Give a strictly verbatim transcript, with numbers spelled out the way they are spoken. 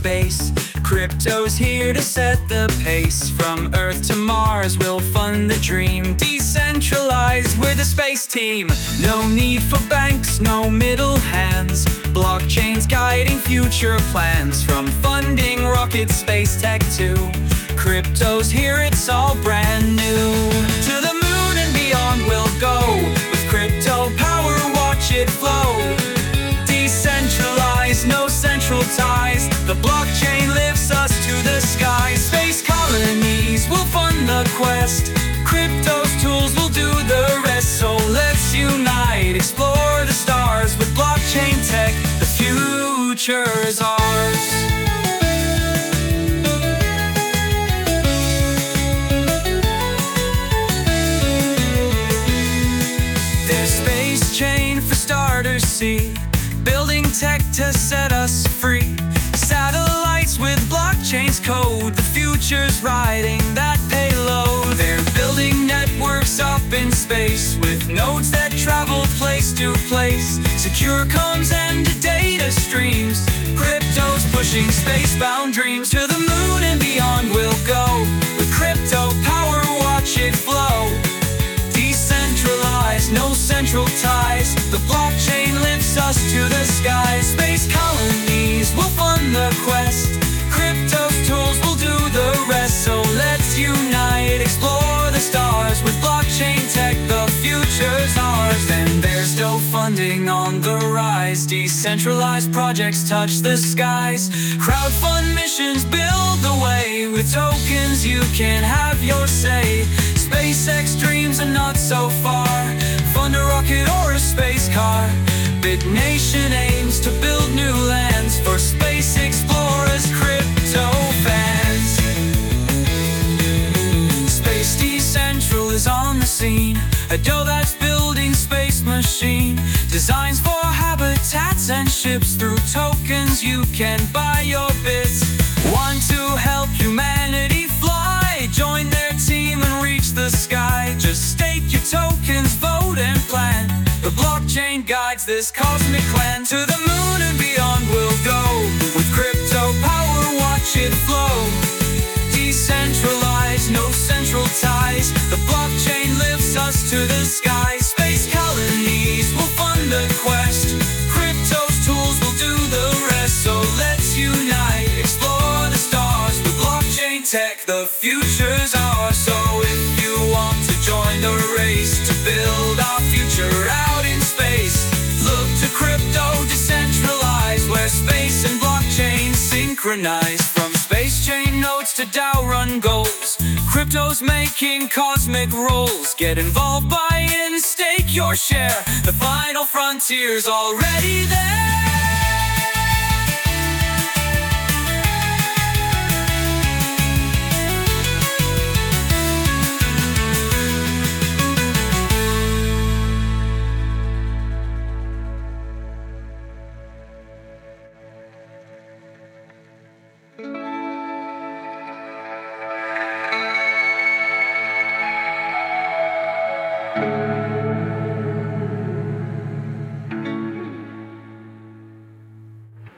space. Crypto's here to set the pace. From Earth to Mars, we'll fund the dream. Decentralized, we're the space team. No need for banks, no middle hands. Blockchains guiding future plans. From funding rockets, space tech too. Crypto's here, it's all brand new. To the moon and beyond we'll go. With crypto power, watch it flow. Decentralized, no central ties. The blockchain lifts us to the sky. Space colonies will fund the quest. Crypto's tools will do the rest. So let's unite, explore the stars. With blockchain tech, the future's ours. There's space chain for starters, see. Building tech to set us free. Satellites with blockchain's code. The future's riding that payload. They're building networks up in space with nodes that travel place to place. Secure comms and data streams. Crypto's pushing space-bound dreams. To the moon and beyond we'll go. With crypto power, watch it flow. Decentralized, no central ties. The blockchain lifts us to the sky. Space colonies will fund the quest. Crypto's tools will do the rest. So let's unite, explore the stars. With blockchain tech, the future's ours. Then there's no funding on the rise. Decentralized projects touch the skies. Crowdfund missions build the way. With tokens you can have your say. SpaceX dreams are not so far. Fund a rocket or a space car. BitNation aims to build new lands for space explorers, crypto fans. Space Decentral is on the scene. A dough that's building space machine. Designs for habitats and ships. Through tokens you can buy your bits. Want to help humanity fly? Join their team and reach the sky. Just stake your tokens, vote and plan. The blockchain guides this cosmic clan. To the moon and beyond we'll go. With crypto power, watch it flow. Decentralized, no central ties. The blockchain lifts us to the sky. Space colonies will fund the quest. Crypto's tools will do the rest. So let's unite, explore the stars. With blockchain tech, the future's ours. So if you want to join the race to build our future out in space, look to crypto decentralized, where space and blockchain synchronize. From space chain nodes to DAO run goals, crypto's making cosmic rolls. Get involved, buy in, stake your share. The final frontier's already there.